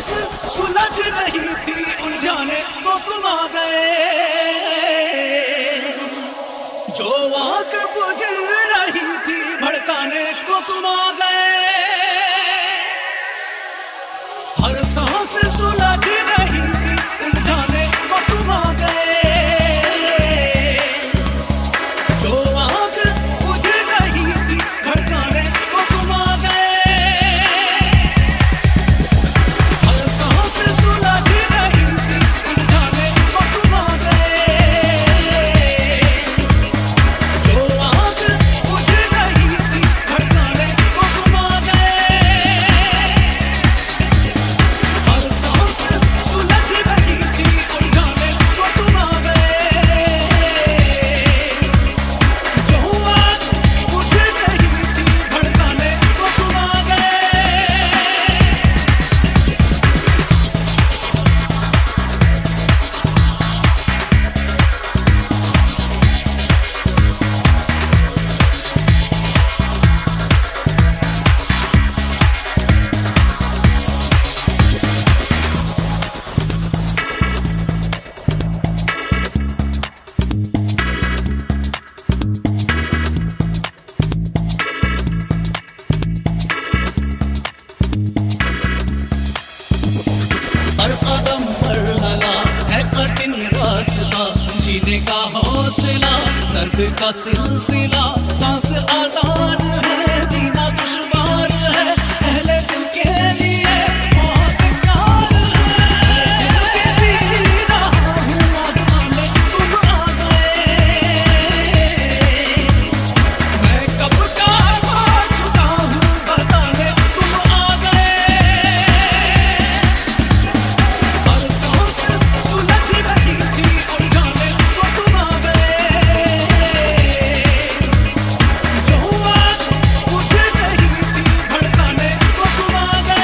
सुलझ रही थी उलझाने को तुम आ गए, जो आग बुझ रही थी भड़काने को तुम आ गए। हर सांस सुलझ रही थी उलझाने को तुम आ गए, जो आग बुझ रही थी भड़काने को तुम आ गए। हर सांस सुलझ रही थी उलझाने को तुम आ गए, जो आग बुझ रही थी भड़काने को तुम आ गए। हर सांस सुलझ रही थी उलझाने को तुम आ गए, जो आग बुझ रही थी भड़काने को तुम आ गए। हर कदम पर लगा है कठिन रास्ता, जीने का हौसला दर्द का सिलसिला। सांस आजाद है जीना दुश्वार है, पहले दिल के लिए बहुत प्यार है। दिल के जी रहा हूँ आजमाने तुम आ गए, मैं कब का हार चुका हूँ बताने तुम आ गए। हर सांस सुलझ रही थी उलझाने को तुम आ गए, जो आग बुझ रही थी भड़काने को तुम आ गए।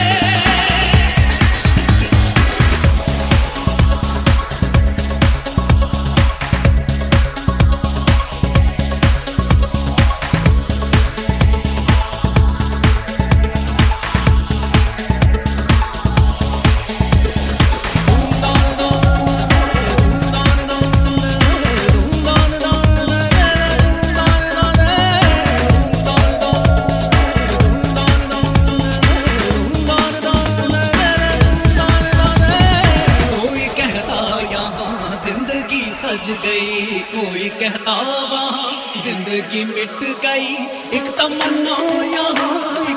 कोई कहता यहाँ जिंदगी सज गई, कोई कहता वहाँ जिंदगी मिट गई। एक तमन्ना यहाँ